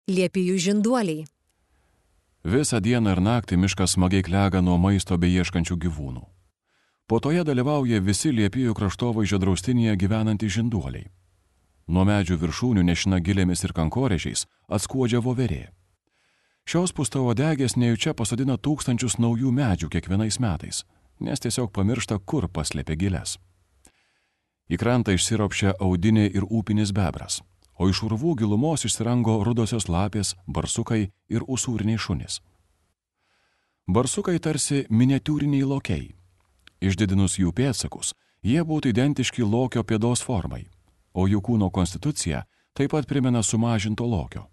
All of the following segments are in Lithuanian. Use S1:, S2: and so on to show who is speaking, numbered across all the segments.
S1: Liepijų žinduoliai.
S2: Visą dieną ir naktį miškas smagiai klega nuo maisto beieškančių gyvūnų. Po to jie dalyvauja visi Liepijų kraštovaizdžio draustinyje gyvenantys žinduoliai. Nuo medžių viršūnių nešina gilėmis ir kankorėžiais atskuodžia voverė. Šios pūstauodegės nejučia pasodina tūkstančius naujų medžių kiekvienais metais, nes tiesiog pamiršta, kur paslėpė gilės. Į krantą išsiropščia audinė ir upinis bebras, o iš urvų gilumos išsirango rudosios lapės, barsukai ir usūriniai šunys. Barsukai tarsi miniatiūriniai lokiai. Išdidinus jų pėdsakus, jie būtų identiški lokio pėdos formai, o jų kūno konstitucija taip pat primena sumažinto lokio.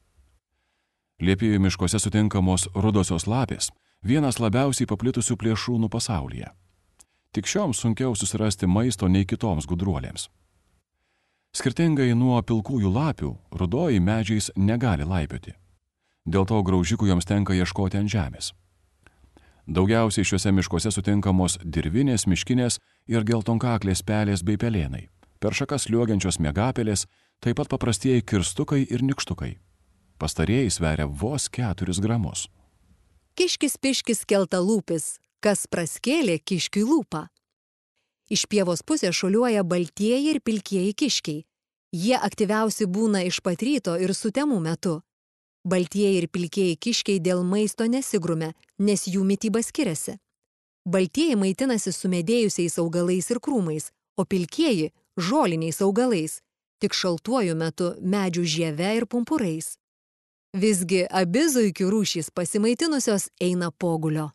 S2: Liepijų miškuose sutinkamos rudosios lapės vienas labiausiai paplitusių plėšrūnų pasaulyje. Tik šioms sunkiau susirasti maisto nei kitoms gudruolėms. Skirtingai nuo pilkųjų lapių, rudoji medžiais negali laipioti. Dėl to graužikų joms tenka ieškoti ant žemės. Daugiausiai šiuose miškuose sutinkamos dirvinės, miškinės ir geltonkaklės pelės bei pelėnai, per šakas liuogiančios miegapelės, taip pat paprastieji kirstukai ir nikštukai. Pastarieji sveria vos 4 gramus.
S1: Kiškis piškis keltalūpis, kas praskėlė kiškiui lūpą. Iš pievos pusės šuoliuoja baltieji ir pilkieji kiškiai. Jie aktyviausi būna iš pat ryto ir sutemų metu. Baltieji ir pilkieji kiškiai dėl maisto nesigrumia, nes jų mityba skiriasi. Baltieji maitinasi sumedėjusiais augalais ir krūmais, o pilkieji žoliniais augalais, tik šaltuoju metu medžių žieve ir pumpurais. Visgi abi zuikių rūšys pasimaitinusios eina pogulio.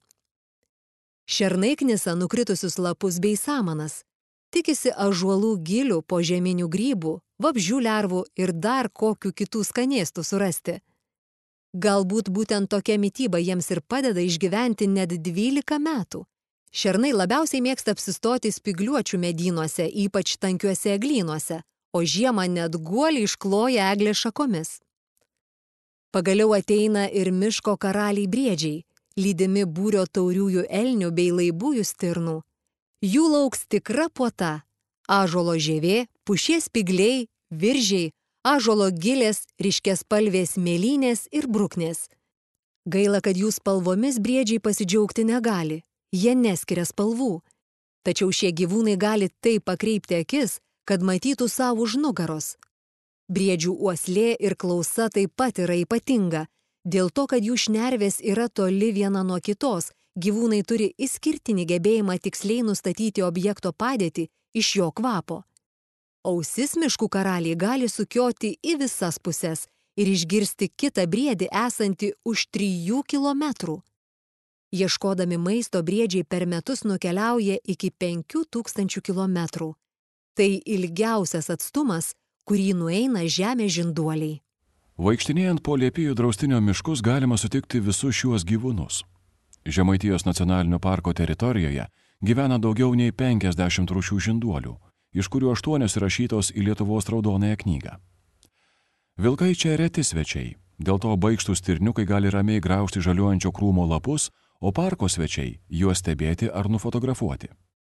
S1: Šernai knisa nukritusius lapus bei samanas. Tikisi ąžuolų gilių, požeminių grybų, vabzdžių lervų ir dar kokių kitų skanėstų surasti. Galbūt būtent tokia mityba jiems ir padeda išgyventi net 12 metų. Šernai labiausiai mėgsta apsistoti spygliuočių medynuose, ypač tankiuose eglynuose, o žiemą net guoliai iškloja eglės šakomis. Pagaliau ateina ir miško karaliai briedžiai, lydimi būrio tauriųjų elnių bei laibųjų stirnų. Jų lauks tikra puota – ąžuolo žievė, pušies spygliai, viržiai, ąžuolo gilės, ryškiaspalvės mėlynės ir bruknės. Gaila, kad jų spalvomis briedžiai pasidžiaugti negali, jie neskiria spalvų. Tačiau šie gyvūnai gali taip pakreipti akis, kad matytų savo už nugaros. Briedžių uoslė ir klausa taip pat yra ypatinga. Dėl to, kad jų šnervės yra toli viena nuo kitos, gyvūnai turi išskirtinį gebėjimą tiksliai nustatyti objekto padėtį iš jo kvapo. Ausis miškų karaliai gali sukioti į visas puses ir išgirsti kitą briedį esantį už 3 kilometrų. Ieškodami maisto briedžiai per metus nukeliauja iki 5000 kilometrų. Tai ilgiausias atstumas, kurį nueina žemės žinduoliai.
S2: Vaikštinėjant po Liepijų draustinio miškus galima sutikti visus šiuos gyvūnus. Žemaitijos nacionalinio parko teritorijoje gyvena daugiau nei 50 rūšių žinduolių, iš kurių 8 įrašytos į Lietuvos raudonąją knygą. Vilkai čia reti svečiai, dėl to baikštūs stirniukai gali ramiai graužti žaliuojančio krūmo lapus, o parko svečiai juos stebėti ar nufotografuoti.